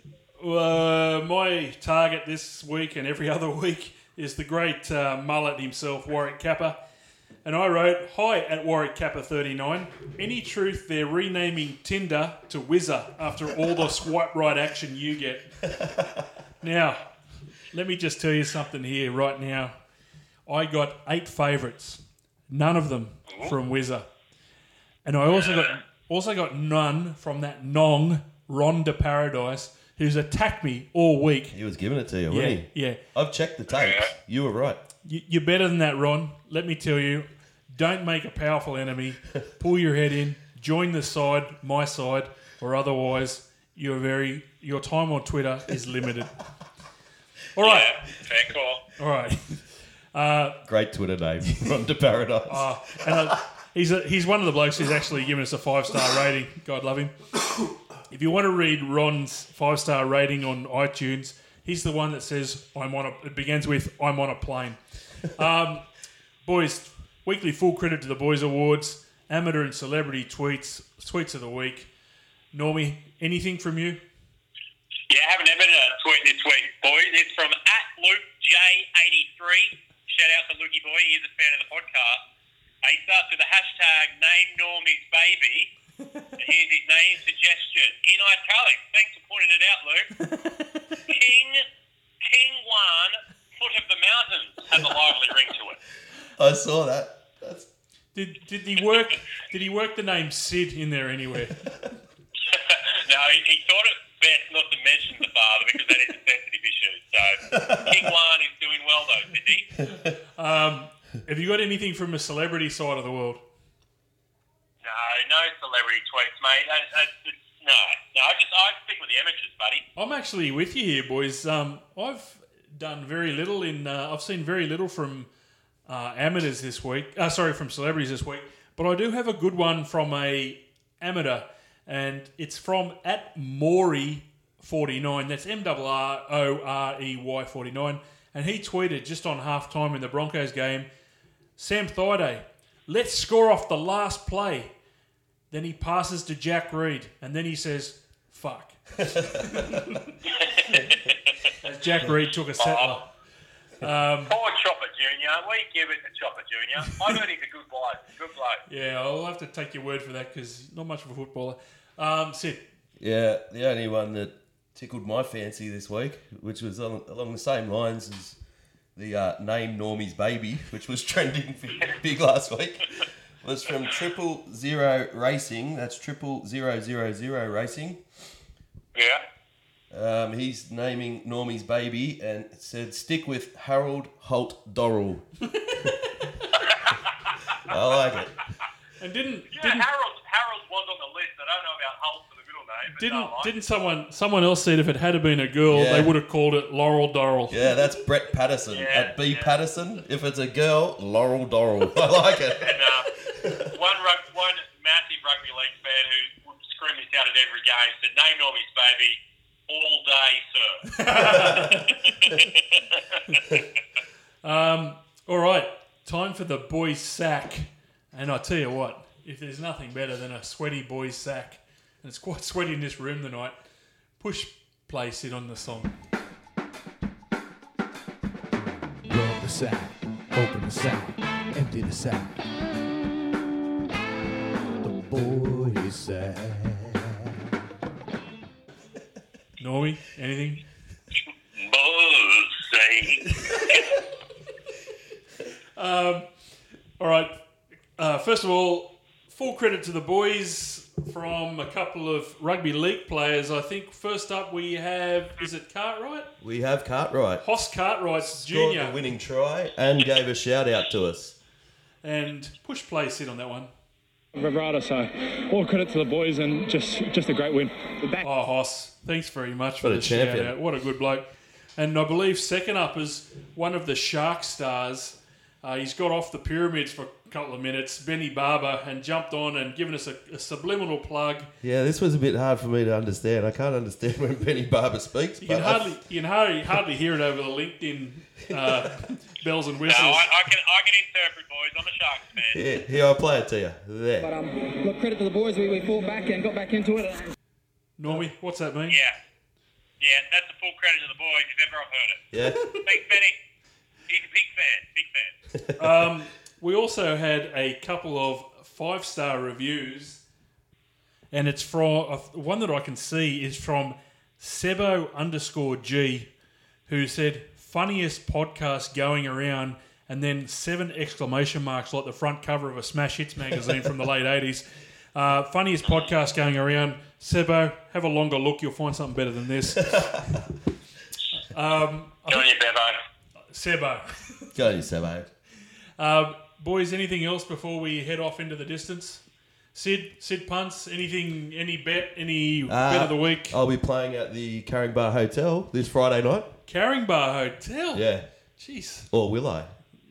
uh, my target this week and every other week is the great uh, mullet himself, Warwick Kappa. And I wrote, hi at Warwick Kappa thirty-nine. Any truth they're renaming Tinder to Whizzer after all the swipe right action you get? Now, let me just tell you something here right now. I got eight favourites, none of them from Whizzer. And I also got also got none from that Nong, Ron de Paradise, who's attacked me all week. He was giving it to you, Yeah, wasn't he? yeah. I've checked the tapes. You were right. You, you're better than that, Ron. Let me tell you, don't make a powerful enemy. Pull your head in. Join the side, my side, or otherwise you're very your time on Twitter is limited. All right, Yeah, fair call. all right. Great Twitter name. Ron to Paradise. Uh, and uh, he's a, he's one of the blokes who's actually given us a five star rating. God love him. If you want to read Ron's five star rating on iTunes, he's the one that says I'm on a. It begins with I'm on a plane. Um, boys, weekly full credit to the Boys Awards, amateur and celebrity tweets, tweets of the week. Normie, anything from you? Yeah, I haven't ever a tweet this week, boys. It's from at Luke J eighty-three. Shout out to Lukey Boy. He's a fan of the podcast. Uh, he starts with the hashtag name Normie's baby. And here's his name suggestion. In italics. Thanks for pointing it out, Luke. King, King One, foot of the mountains has a lively ring to it. I saw that. That's Did did he work? Did he work the name Sid in there anywhere? No, he, he thought it best not to mention the father because that is a sensitive issue. So King Juan is doing well though, is he? Um, have you got anything from the celebrity side of the world? No, no celebrity tweets, mate. I, I, no, no. I just I stick with the amateurs, buddy. I'm actually with you here, boys. Um, I've done very little in. Uh, I've seen very little from uh, amateurs this week. Uh, sorry, from celebrities this week. But I do have a good one from a amateur, and it's from at Maury forty-nine. That's M R R O R E Y forty-nine. And he tweeted just on half time in the Broncos game, Sam Thaiday, let's score off the last play. Then he passes to Jack Reed, and then he says, fuck. As Jack Reed took a settler. Um, Poor Chopper Junior We give it to Chopper Junior I heard he's a good bloke. Good bloke. yeah, I'll have to take your word for that because not much of a footballer. Um, Sid. yeah, the only one that tickled my fancy this week, which was on, along the same lines as the uh, name Normie's Baby, which was trending big last week, was from Triple Zero Racing. That's Triple Zero Zero Zero Racing. Yeah. Um, he's naming Normie's Baby and it said, stick with Harold Holt Dorrell. I like it. And didn't Yeah, didn't Harold, Harold was on the list. I don't know about Holt for the middle name. But didn't no, I- didn't someone someone else said if it had been a girl Yeah. they would have called it Laurel Dorrell. Yeah, that's Brett Patterson. Yeah, At B yeah. Patterson, if it's a girl, Laurel Dorrell. I like it. And uh, one rug, one massive rugby league fan who would scream this out at every game said, "Name Normie's Baby all day, sir." Um, all right, time for the boys' sack. And I tell you what, if there's nothing better than a sweaty boys' sack, and it's quite sweaty in this room tonight, push play Sid on the song. Roll the sack, open the sack, empty the sack. The boys sack. Normie, anything? Um, all right. Uh, first of all, full credit to the boys from a couple of rugby league players. I think first up we have, is it Cartwright? We have Cartwright. Hoss Cartwright Scored Junior the winning try and gave a shout out to us. And push play Sid on that one. Vibrato, so all credit to the boys and just just a great win. Oh, Hoss, thanks very much for What a the shout champion. out. What a good bloke. And I believe second up is one of the Shark stars. Uh, he's got off the pyramids for a couple of minutes, Benny Barber, and jumped on and given us a, a subliminal plug. Yeah, this was a bit hard for me to understand. I can't understand when Benny Barber speaks. You but can I- hardly you can hardly, hardly hear it over the LinkedIn uh, bells and No, whistles. I, I can I can interpret, boys. I'm a Sharks fan. Yeah, here, I'll play it to you. There. But um, look, credit to the boys. We, we fought back and got back into it. And Normie, what's that mean? Yeah, yeah. That's a full credit to the boys if ever I've heard it. Yeah. Thanks, Benny. He's a big fan. Big fan. Um, we also had a couple of five-star reviews, and it's from uh, one that I can see is from Sebo underscore G, who said funniest podcast going around, and then seven exclamation marks like the front cover of a Smash Hits magazine from the late eighties. Uh, funniest podcast going around. Sebo, have a longer look. You'll find something better than this. um, Good on you, Bevo. Sebo. Go on, you Sebo. Um, boys, anything else before we head off into the distance? Sid, Sid punts, anything, any bet, any bet of the week? I'll be playing at the Caringbah Hotel this Friday night. Caringbah Hotel. Yeah. Jeez. Or will I?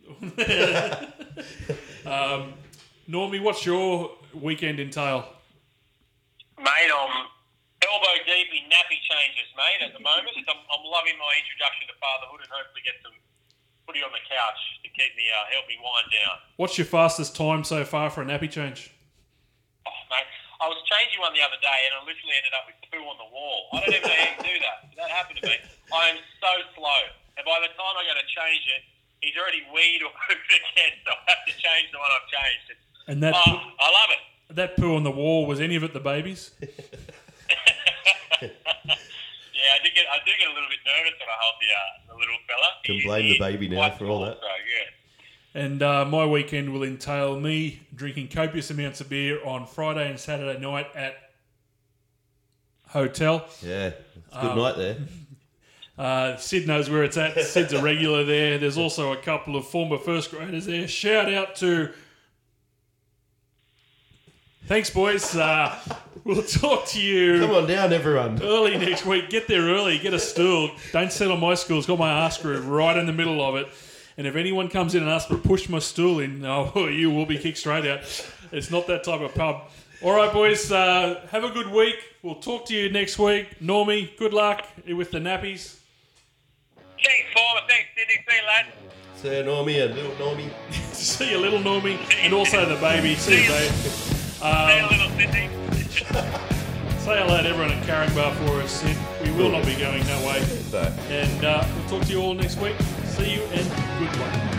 Um, Normie, what's your weekend entail? Mate, I'm elbow deep in nappy changes, mate, at the moment. I'm, I'm loving my introduction to fatherhood and hopefully get some footy on the couch to keep me, uh, help me wind down. What's your fastest time so far for a nappy change? Oh, mate, I was changing one the other day and I literally ended up with poo on the wall. I don't even know how you do that. That happened to me. I am so slow. And by the time I go to change it, he's already weed or pooped again, so I have to change the one I've changed. It's, And that oh, poo, I love it. that poo on the wall, was any of it the baby's? Yeah, I did get I do get a little bit nervous when I hold the, uh, the little fella. Can He- blame he the baby now likes for all ball, that. So, yeah. And uh, my weekend will entail me drinking copious amounts of beer on Friday and Saturday night at hotel. Yeah, it's a good Um, night there. Uh, Sid knows where it's at. Sid's a regular there. There's also a couple of former first graders there. Shout out to... Thanks, boys. Uh, we'll talk to you Come on down, everyone. early next week. Get there early. Get a stool. Don't sit on my stool. It's got my arse groove right in the middle of it. And if anyone comes in and asks me to push my stool in, oh, you will be kicked straight out. It's not that type of pub. All right, boys. Uh, have a good week. We'll talk to you next week. Normie, good luck with the nappies. Thanks, Former. Thanks, Sydney. See you, lads. Sir Normie and little Normie. See you, little Normie, and also the baby. See you, babe. See you, Um, little Sydney. say hello to everyone at Caringbah for us, Sid. We will not be going that way. So. And uh, we'll talk to you all next week. See you and good luck.